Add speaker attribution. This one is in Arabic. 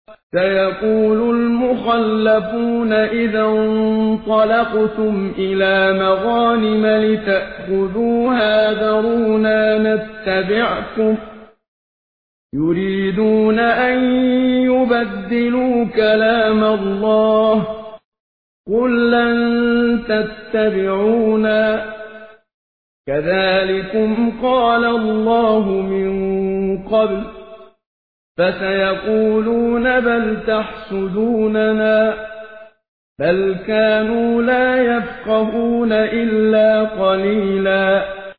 Speaker 1: سيقول المخلفون إذا انطلقتم إلى مغانم لتأخذوها ذرونا نتبعكم يريدون أن يبدلوا كلام الله قل لن تتبعونا كذلكم قال الله من قبل فسيقولون بل تحسدوننا بل كانوا لا يفقهون إلا قليلا